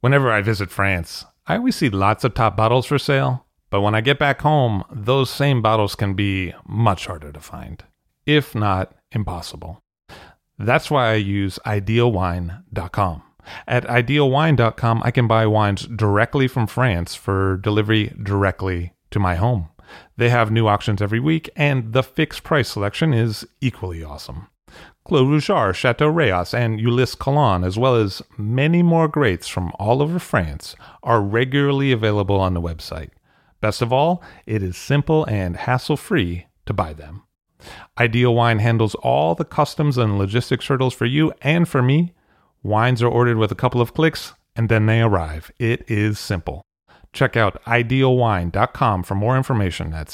Whenever I visit France, I always see lots of top bottles for sale, but when I get back home, those same bottles can be much harder to find, if not impossible. That's why I use idealwine.com. At idealwine.com, I can buy wines directly from France for delivery directly to my home. They have new auctions every week, and the fixed price selection is equally awesome. Clos Rougeard, Chateau Rayas, and Ulysse Cologne, as well as many more greats from all over France, are regularly available on the website. Best of all, it is simple and hassle-free to buy them. Ideal Wine handles all the customs and logistics hurdles for you and for me. Wines are ordered with a couple of clicks, and then they arrive. It is simple. Check out idealwine.com for more information. That's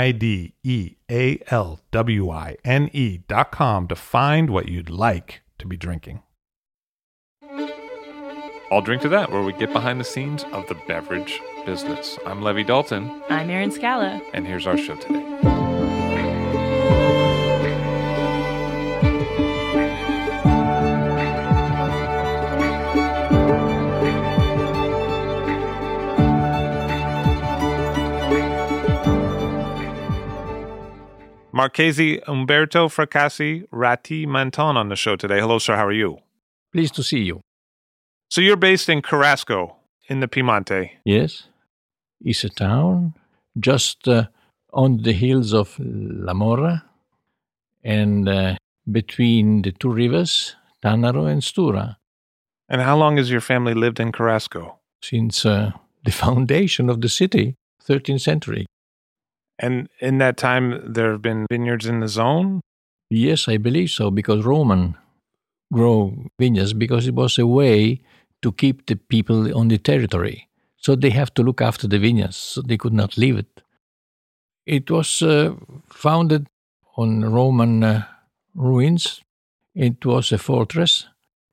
IDEALWINE.com to find what you'd like to be drinking. I'll Drink to That, where we get behind the scenes of the beverage business. I'm Levi Dalton. I'm Erin Scala. And here's our show today. Marchese Umberto Fracassi Ratti Manton on the show today. Hello, sir. How are you? Pleased to see you. So you're based in Carrasco in the Piemonte. Yes. It's a town just on the hills of La Morra and between the two rivers, Tanaro and Stura. And how long has your family lived in Carrasco? Since the foundation of the city, 13th century. And in that time, there have been vineyards in the zone? Yes, I believe so, because Roman grow vineyards because it was a way to keep the people on the territory. So they have to look after the vineyards, so they could not leave it. It was founded on Roman ruins. It was a fortress.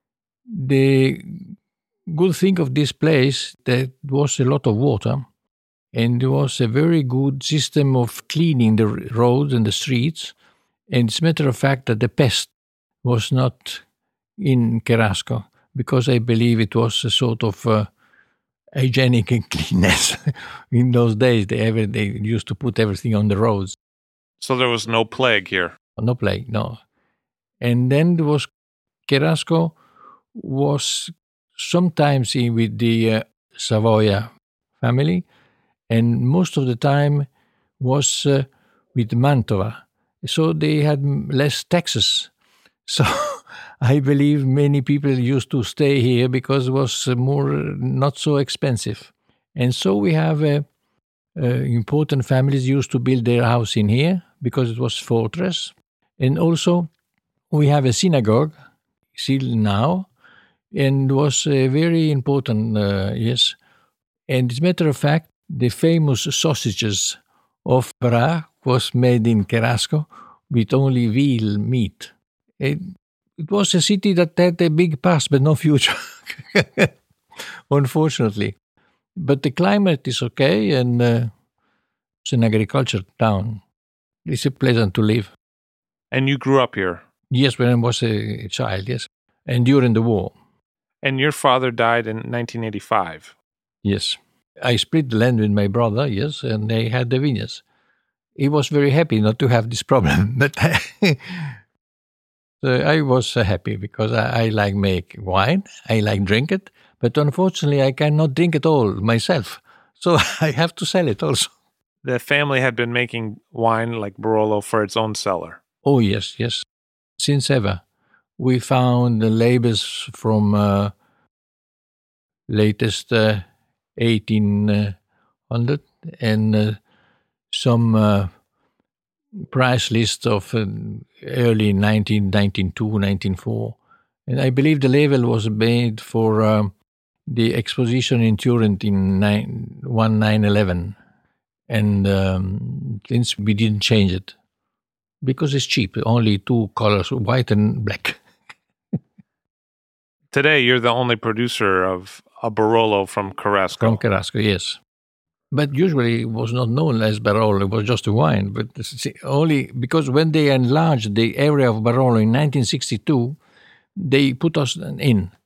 The good thing of this place, there was a lot of water, and there was a very good system of cleaning the roads and the streets. And it's a matter of fact that the pest was not in Carrasco, because I believe it was a sort of hygienic and cleanness. In those days, they used to put everything on the roads. So there was no plague here? No plague, no. And then there was Carrasco was sometimes with the Savoia family, and most of the time was with Mantova. So they had less taxes. So I believe many people used to stay here because it was more not so expensive. And so we have important families used to build their house in here because it was fortress. And also we have a synagogue still now, and was very important, yes. And as a matter of fact, the famous sausages of Bra was made in Carrasco with only veal meat. It was a city that had a big past but no future, unfortunately. But the climate is okay, and it's an agriculture town. It's pleasant to live. And you grew up here? Yes, when I was a child, yes. And during the war. And your father died in 1985? Yes. I split the land with my brother, yes, and they had the vineyards. He was very happy not to have this problem, but so I was happy because I like make wine, I like drink it, but unfortunately I cannot drink it all myself, so I have to sell it also. The family had been making wine like Barolo for its own cellar? Oh, yes, yes. Since ever. We found the labels from latest 1800 and some price list of early 1992, 1904. And I believe the label was made for the exposition in Turin in 1911. And since we didn't change it, because it's cheap, only two colors, white and black. Today, you're the only producer of a Barolo from Carrasco. From Carrasco, yes. But usually it was not known as Barolo, it was just a wine. But only because when they enlarged the area of Barolo in 1962, they put us in.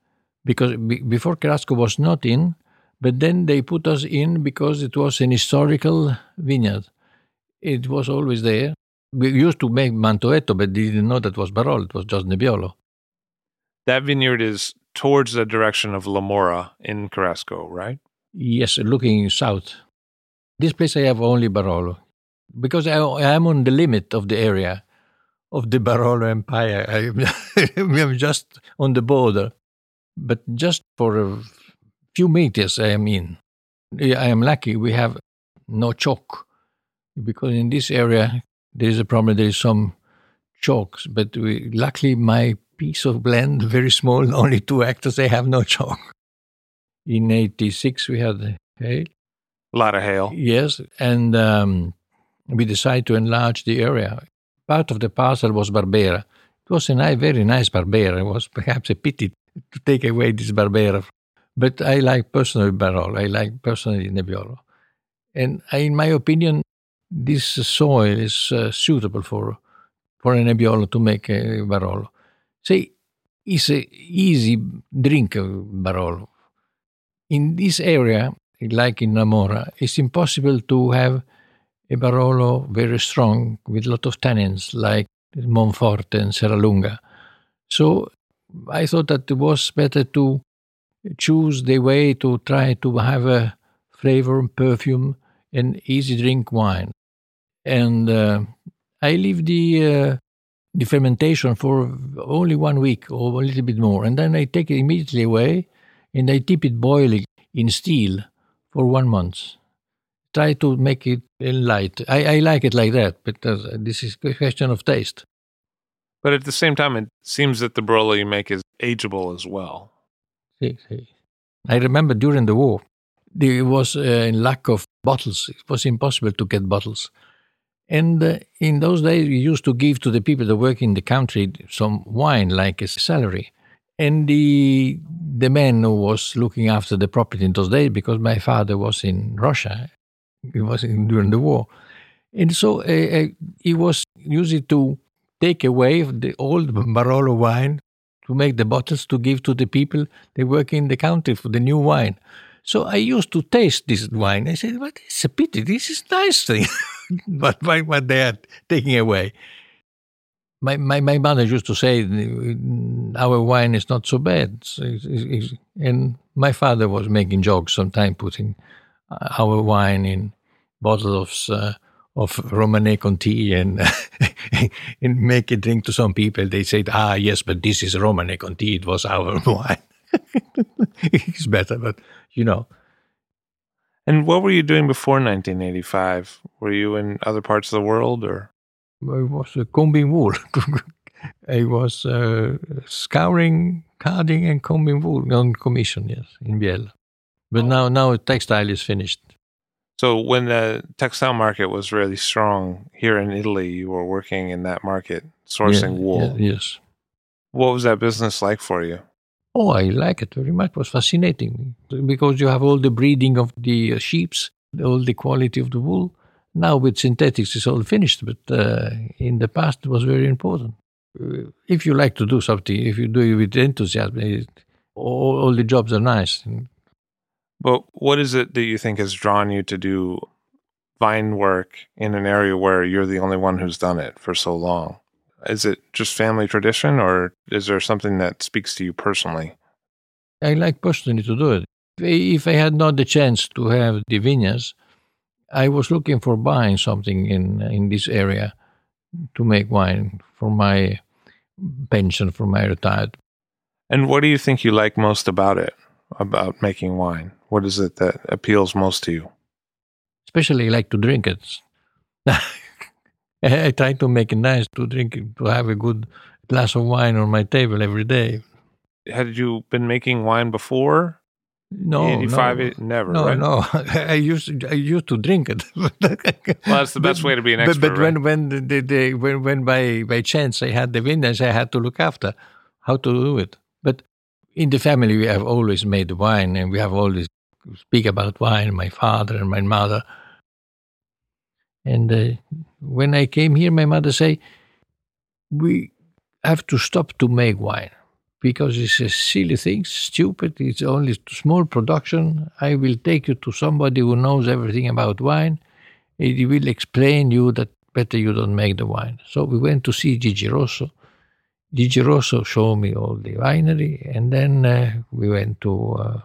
because before Carrasco was not in, but then they put us in because it was an historical vineyard. It was always there. We used to make Mantoetto, but didn't know that was Barolo. It was just Nebbiolo. That vineyard is towards the direction of La Mora in Carrasco, right? Yes, looking south. This place I have only Barolo. Because I am on the limit of the area of the Barolo Empire. I'm just on the border. But just for a few meters I am in. I am lucky we have no chalk. Because in this area there is a problem, there is some chalks. But luckily my piece of land, very small, only 2 hectares, I have no chalk. In 86 we had hail. A lot of hail. Yes, and we decided to enlarge the area. Part of the parcel was Barbera. It was a very nice Barbera. It was perhaps a pity to take away this Barbera. But I like personally Barolo. I like personally Nebbiolo. And in my opinion, this soil is suitable for a Nebbiolo to make a Barolo. See, it's an easy drink of Barolo. In this area, like in La Mora, it's impossible to have a Barolo very strong with a lot of tannins like Monforte and Serralunga. So I thought that it was better to choose the way to try to have a flavor, perfume, and easy drink wine. And I leave the fermentation for only 1 week or a little bit more. And then I take it immediately away and I keep it boiling in steel for 1 month. Try to make it light. I like it like that, but this is a question of taste. But at the same time, it seems that the Barolo you make is ageable as well. I remember during the war, there was a lack of bottles. It was impossible to get bottles. And in those days, we used to give to the people that work in the country some wine, like a salary. And the man who was looking after the property in those days, because my father was in Russia, he was during the war. And so he was using to take away the old Barolo wine to make the bottles to give to the people that work in the country for the new wine. So I used to taste this wine. I said, but it's a pity. This is nice thing. But what they are taking away. My mother used to say, our wine is not so bad. And my father was making jokes sometimes, putting our wine in bottles of Romanée Conti and make a drink to some people. They said, yes, but this is Romanée Conti. It was our wine. It's better, but you know. And what were you doing before 1985? Were you in other parts of the world, or? I was combing wool. I was scouring, carding, and combing wool on commission, yes, in Biella. But now textile is finished. So when the textile market was really strong here in Italy, you were working in that market, sourcing wool. Yes. What was that business like for you? Oh, I like it very much. It was fascinating because you have all the breeding of the sheep, all the quality of the wool. Now with synthetics, it's all finished, but in the past it was very important. If you like to do something, if you do it with enthusiasm, all the jobs are nice. But what is it that you think has drawn you to do vine work in an area where you're the only one who's done it for so long? Is it just family tradition, or is there something that speaks to you personally? I like personally to do it. If I had not the chance to have the vineyards, I was looking for buying something in this area to make wine for my pension, for my retired. And what do you think you like most about it, about making wine? What is it that appeals most to you? Especially I like to drink it. I try to make it nice to drink it, to have a good glass of wine on my table every day. Had you been making wine before? No, 85, never. No, right? no. I used to drink it. Well, that's the best way to be an expert. But when by chance I had the vineyards, I had to look after how to do it. But in the family, we have always made wine, and we have always speak about wine. My father and my mother. And when I came here, my mother say, we have to stop to make wine. because it's a silly thing, stupid. It's only small production. I will take you to somebody who knows everything about wine. He will explain you that better you don't make the wine. So we went to see Gigi Rosso. Gigi Rosso showed me all the winery, and then we went to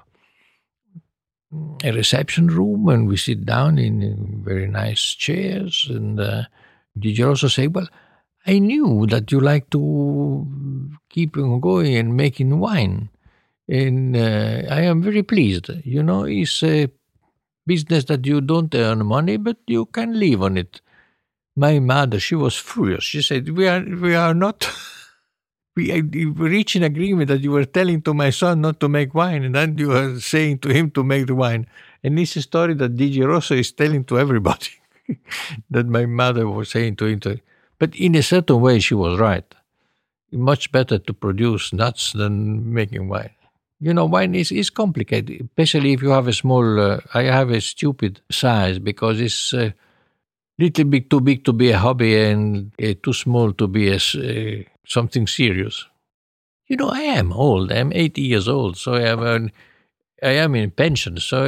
a reception room, and we sit down in very nice chairs. And Gigi Rosso said, "Well, I knew that you like to keep on going and making wine, and I am very pleased. You know, it's a business that you don't earn money, but you can live on it." My mother, she was furious. She said, "We are not." We reached an agreement that you were telling to my son not to make wine, and then you are saying to him to make the wine. And it's a story that Gigi Rosso is telling to everybody that my mother was saying to him. But in a certain way, she was right. Much better to produce nuts than making wine. You know, wine is complicated, especially if you have a small. I have a stupid size because it's a little bit too big to be a hobby and too small to be something serious. You know, I am old. I'm 80 years old, so I am in pension. So,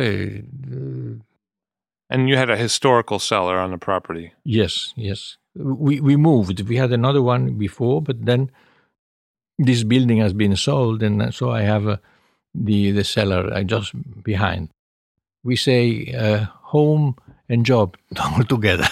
and you had a historical cellar on the property. Yes. We moved. We had another one before, but then this building has been sold, and so I have the cellar just behind. We say home and job all together.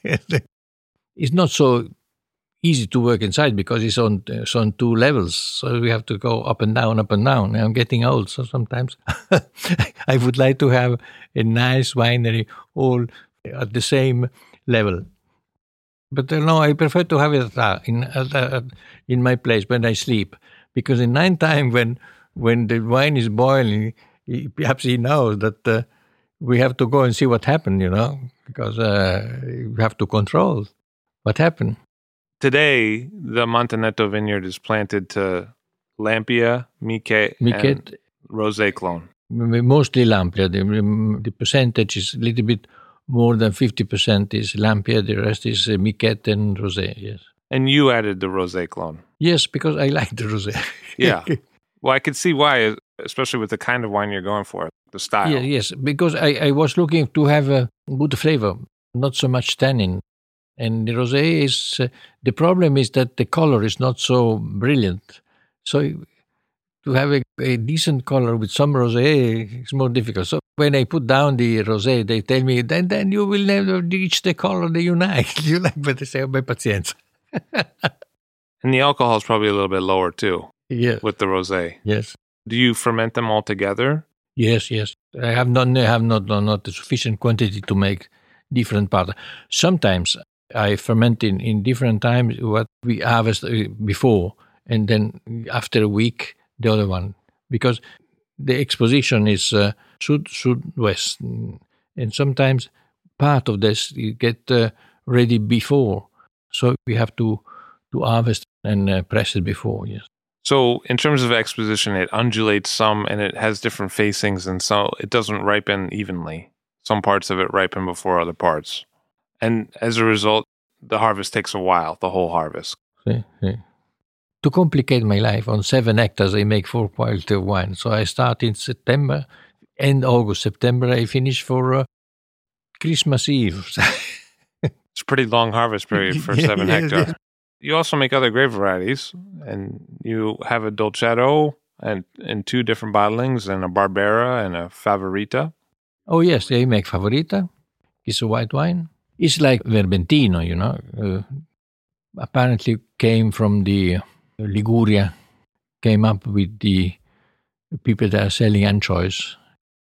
It's not so easy to work inside because it's on two levels, so we have to go up and down, up and down. I'm getting old, so sometimes I would like to have a nice winery all at the same level. But no, I prefer to have it in my place when I sleep, because in night time when the wine is boiling, perhaps he knows that we have to go and see what happened, you know, because we have to control what happened. Today, the Montenetto vineyard is planted to Lampia, Miquet, and Rosé clone. Mostly Lampia. The percentage is a little bit more than 50% is Lampia. The rest is Miquet and Rosé, yes. And you added the Rosé clone. Yes, because I like the Rosé. Yeah. Well, I could see why, especially with the kind of wine you're going for, the style. Yeah, yes, because I was looking to have a good flavor, not so much tannin. And the rosé is, the problem is that the color is not so brilliant. So to have a decent color with some rosé is more difficult. So when I put down the rosé, they tell me, then you will never reach the color that you like. You like, but they say, "May pazienza." And the alcohol is probably a little bit lower too. Yeah. With the rosé. Yes. Do you ferment them all together? Yes. I have not a sufficient quantity to make different parts. Sometimes I ferment in different times what we harvest before, and then after a week, the other one. Because the exposition is southwest, and sometimes part of this you get ready before. So we have to harvest and press it before, yes. So in terms of exposition, it undulates some and it has different facings, and so it doesn't ripen evenly. Some parts of it ripen before other parts. And as a result, the harvest takes a while, the whole harvest. Sí. To complicate my life, on 7 hectares, I make 4 quality of wine. So I start in September, end August, September, I finish for Christmas Eve. It's a pretty long harvest period for 7 hectares. You also make other grape varieties, and you have a Dolcetto and 2 different bottlings, and a Barbera and a Favorita. Oh, yes, I make Favorita. It's a white wine. It's like Verbentino, you know. Apparently came from the Liguria, came up with the people that are selling anchovies.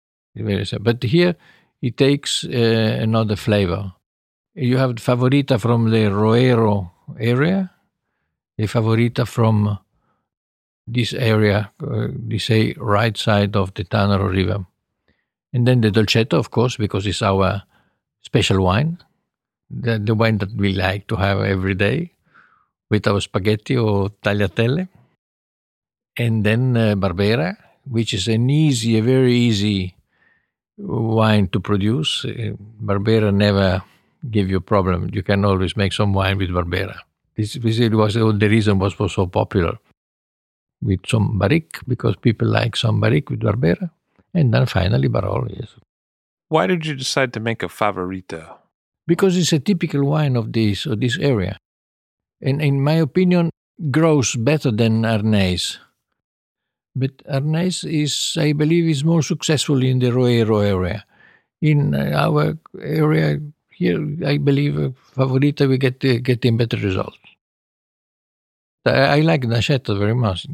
But here it takes another flavor. You have the Favorita from the Roero area, a Favorita from this area, they say right side of the Tanaro River. And then the Dolcetto, of course, because it's our special wine, the wine that we like to have every day with our spaghetti or tagliatelle. And then Barbera, which is a very easy wine to produce. Barbera never give you a problem. You can always make some wine with Barbera. This was the reason was so popular. with some barrique, because people like some barrique with Barbera. And then finally Barolo, yes. Why did you decide to make a Favorita? Because it's a typical wine of this area. And in my opinion, grows better than Arneis. But Arneis is, I believe, is more successful in the Roero area. In our area here, I believe Favorita we getting better results. I like Nascetta very much.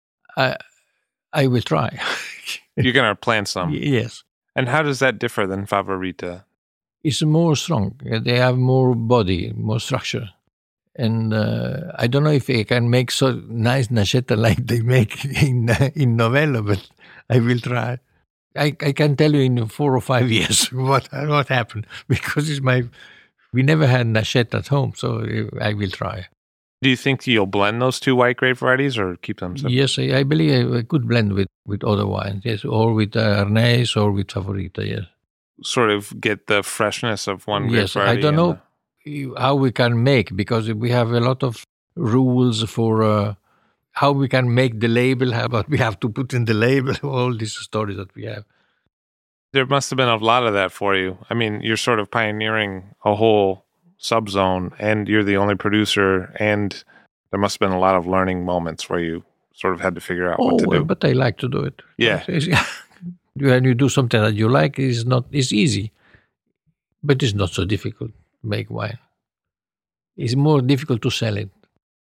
I will try. You're going to plant some? Yes. And how does that differ than Favorita? It's more strong. They have more body, more structure. And I don't know if I can make so nice Nascetta like they make in Novello, but I will try. I can tell you in 4 or 5 years what happened, because we never had Nascetta at home, so I will try. Do you think you'll blend those two white grape varieties or keep them separate? Yes, I believe I could blend with other wines, yes, or with Arneis or with Favorita, yes. Sort of get the freshness of one grape variety. I don't know how we can make, because we have a lot of rules for how we can make the label, what we have to put in the label, all these stories that we have. There must have been a lot of that for you. I mean, you're sort of pioneering a whole subzone, and you're the only producer, and there must have been a lot of learning moments where you sort of had to figure out what to do. But I like to do it. Yeah. When you do something that you like, it's easy, but it's not so difficult to make wine. It's more difficult to sell it.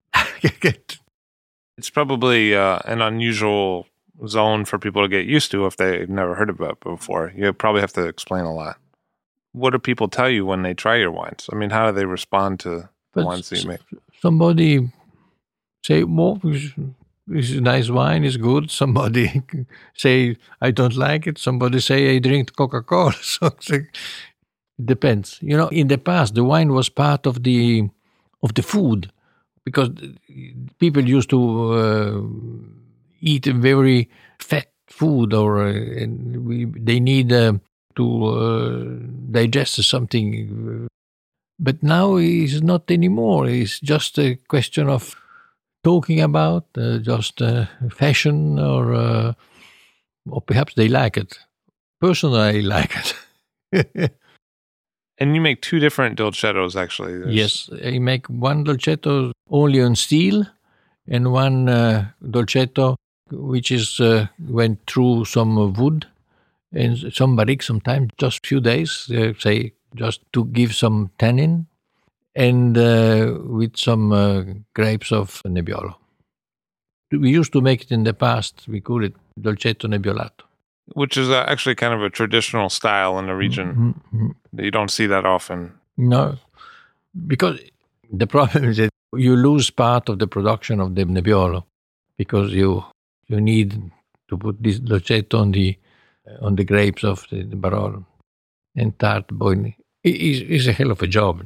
It's probably an unusual zone for people to get used to if they've never heard of it before. You probably have to explain a lot. What do people tell you when they try your wines? I mean, how do they respond to the wines that you make? Somebody say, well, this is a nice wine, it's good. Somebody say, I don't like it. Somebody say, I drink Coca-Cola. So it depends. You know, in the past, the wine was part of the food, because people used to eat a very fat food, or they need to digest something. But now it's not anymore. It's just a question of talking about just fashion, or perhaps they like it. Personally, I like it. And you make 2 different dolcettos, actually. Yes, I make one dolcetto only on steel, and one dolcetto which is went through some wood and some barrique sometimes, just few days, say, just to give some tannin, and with some grapes of Nebbiolo. We used to make it in the past. We call it dolcetto nebbiolato. Which is actually kind of a traditional style in the region. Mm-hmm. You don't see that often. No, because the problem is that you lose part of the production of the Nebbiolo, because you need to put this dolcetto on the grapes of the Barolo and tart boiling. It's a hell of a job,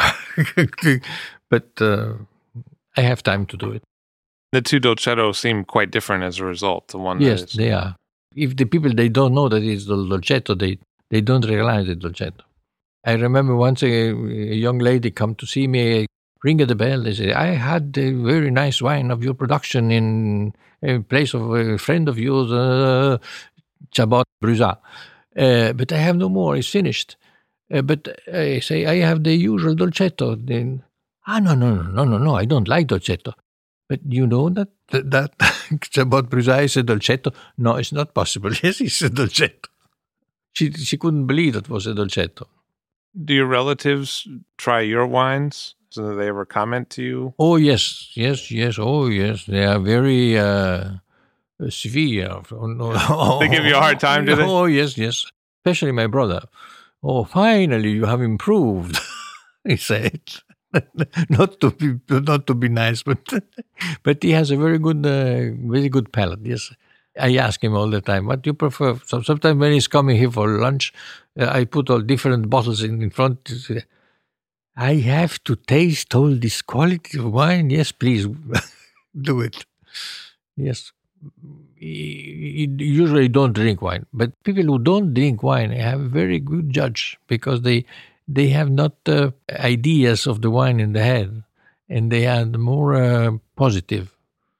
but I have time to do it. The 2 dolcettos seem quite different as a result. The one, yes, they are. If the people, they don't know that it's the dolcetto, they don't realize the dolcetto. I remember once a young lady come to see me, ring at the bell. They say, I had a very nice wine of your production in a place of a friend of yours, Chabot Bruzat. But I have no more. It's finished. But I say, I have the usual dolcetto. Then, no, I don't like dolcetto. But you know that Chabot Bruzat is a dolcetto? No, it's not possible. Yes, it's a dolcetto. She couldn't believe it was a dolcetto. Do your relatives try your wines? Do they ever comment to you? Oh, yes. Oh, yes. They are very severe. They give you a hard time, do they? Oh, yes. Especially my brother. Oh, finally, you have improved, he said. Not to be nice, but he has a very good palate. Yes, I ask him all the time, what do you prefer? So sometimes when he's coming here for lunch, I put all different bottles in front. I have to taste all this quality of wine. Yes, please do it. Yes, he usually don't drink wine, but people who don't drink wine have a very good judge, because they have not ideas of the wine in the head, and they are more positive,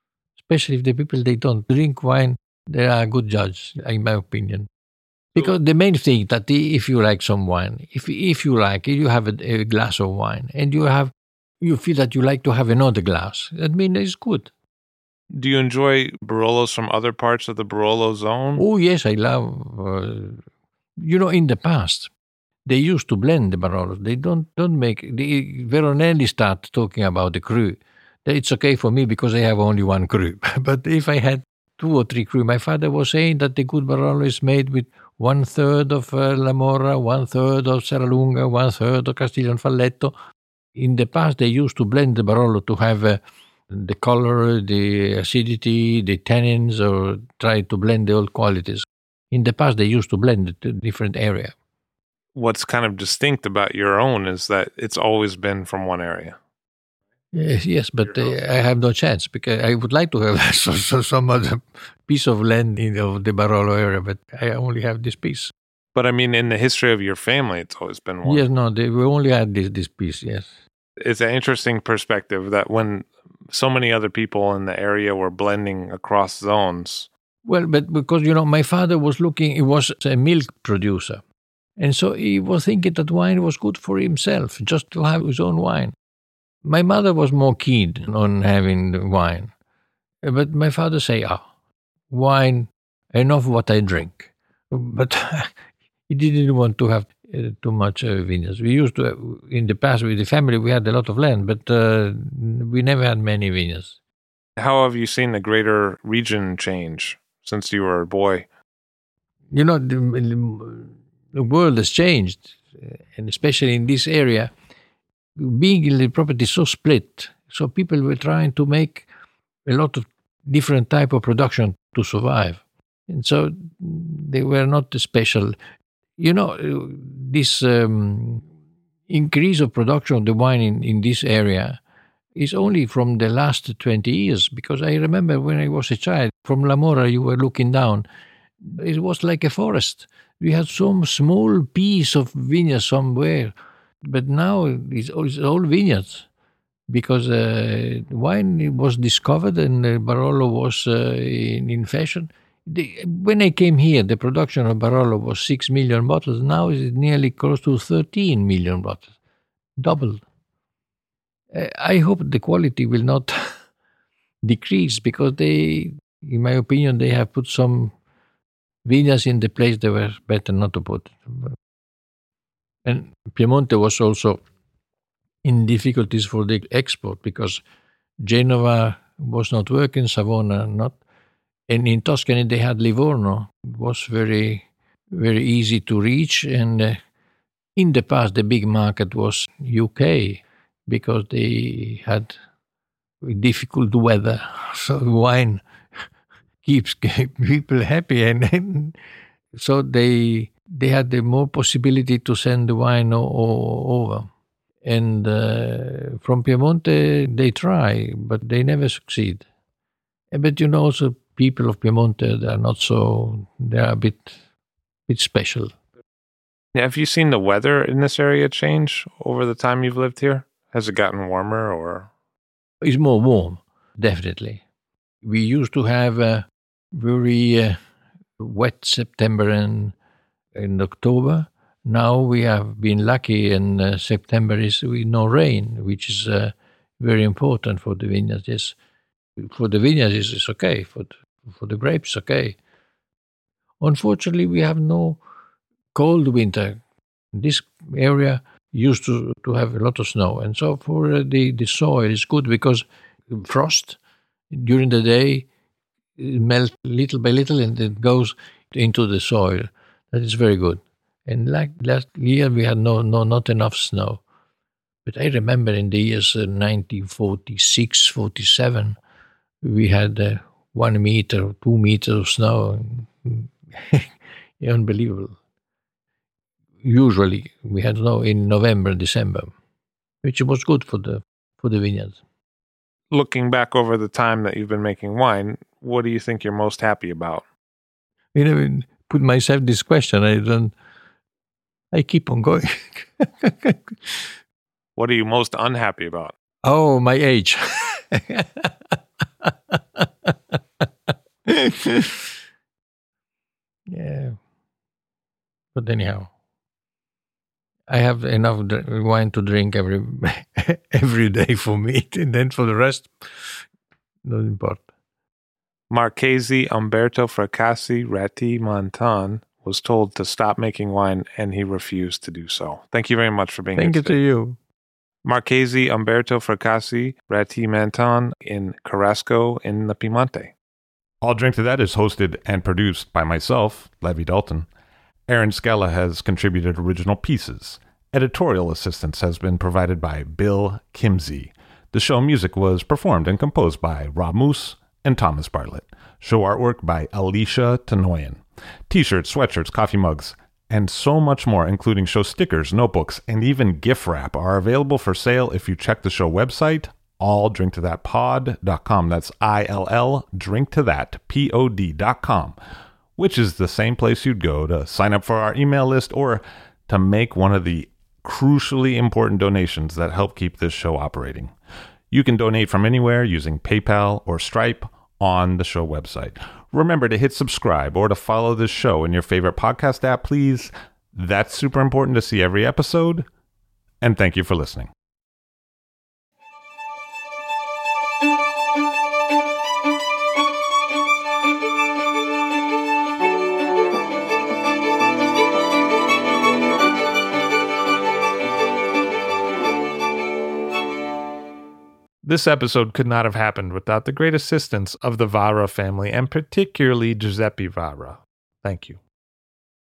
especially if the people they don't drink wine, they are a good judge, in my opinion. Because the main thing that if you like some wine, if you like it, you have a glass of wine, and you feel that you like to have another glass. That means it's good. Do you enjoy Barolos from other parts of the Barolo zone? Oh yes, I love. In the past, they used to blend the Barolos. They don't make. The Veronelli start talking about the cru. It's okay for me because I have only one cru. But if I had 2 or 3 cru, my father was saying that the good Barolo is made with 1/3 of La Morra, 1/3 of Serralunga, 1/3 of Castiglione Falletto. In the past, they used to blend the Barolo to have the color, the acidity, the tannins, or try to blend the old qualities. In the past, they used to blend it to different area. What's kind of distinct about your own is that it's always been from one area. Yes, but I have no chance because I would like to have some other piece of land in the Barolo area, but I only have this piece. But I mean, in the history of your family, it's always been one. Yes, no, we only had this piece, yes. It's an interesting perspective that when so many other people in the area were blending across zones. Well, but because, my father he was a milk producer. And so he was thinking that wine was good for himself, just to have his own wine. My mother was more keen on having the wine. But my father say, wine, enough what I drink. But he didn't want to have too much vineyards. We used to, in the past with the family, we had a lot of land, but we never had many vineyards. How have you seen the greater region change since you were a boy? The world has changed, and especially in this area, being the property so split, so people were trying to make a lot of different type of production to survive. And so they were not special. This increase of production of the wine in this area is only from the last 20 years, because I remember when I was a child, from La Morra you were looking down, it was like a forest. We had some small piece of vineyard somewhere, but now it's all vineyards, because wine was discovered and Barolo was in fashion. When I came here, the production of Barolo was 6 million bottles. Now it's nearly close to 13 million bottles, doubled. I hope the quality will not decrease, because in my opinion, they have put some vineyards in the place they were better not to put. And Piemonte was also in difficulties for the export, because Genova was not working, Savona not. And in Tuscany, they had Livorno. It was very, very easy to reach. And in the past, the big market was UK, because they had difficult weather. So wine keeps people happy. And so they had the more possibility to send the wine over. And from Piemonte, they try, but they never succeed. But also people of Piemonte, they are a bit special. Have you seen the weather in this area change over the time you've lived here? Has it gotten warmer or? It's more warm, definitely. We used to have a very wet September and October. Now we have been lucky, and September is with no rain, which is very important for the vineyards. Yes. For the vineyards, it's okay. For the grapes, okay. Unfortunately, we have no cold winter. This area used to have a lot of snow. And so for the soil, it's good, because frost during the day, it melts little by little and it goes into the soil. That is very good. And like last year, we had not enough snow. But I remember in the years 1946, 47, we had 1 meter, 2 meters of snow. Unbelievable. Usually we had snow in November, December, which was good for the vineyards. Looking back over the time that you've been making wine, what do you think you're most happy about? Put myself this question. I keep on going. What are you most unhappy about? Oh, my age. Yeah. But anyhow, I have enough wine to drink every day for me, and then for the rest, doesn't importa. Marchese Umberto Fracassi Ratti Montan was told to stop making wine, and he refused to do so. Thank you very much for being Thank here you to today. you. Marchese Umberto Fracassi Ratti Montan in Carrasco in the Piemonte. All Drink to That is hosted and produced by myself, Levi Dalton. Aaron Scala has contributed original pieces. Editorial assistance has been provided by Bill Kimsey. The show music was performed and composed by Rob Moose and Thomas Bartlett. Show artwork by Alicia Tenoyan. T-shirts, sweatshirts, coffee mugs, and so much more, including show stickers, notebooks, and even gift wrap are available for sale if you check the show website, alldrinktothatpod.com. That's ILL, drinktothatpod.com, which is the same place you'd go to sign up for our email list or to make one of the crucially important donations that help keep this show operating. You can donate from anywhere using PayPal or Stripe on the show website. Remember to hit subscribe or to follow this show in your favorite podcast app, please. That's super important to see every episode. And thank you for listening. This episode could not have happened without the great assistance of the Vara family, and particularly Giuseppe Vara. Thank you.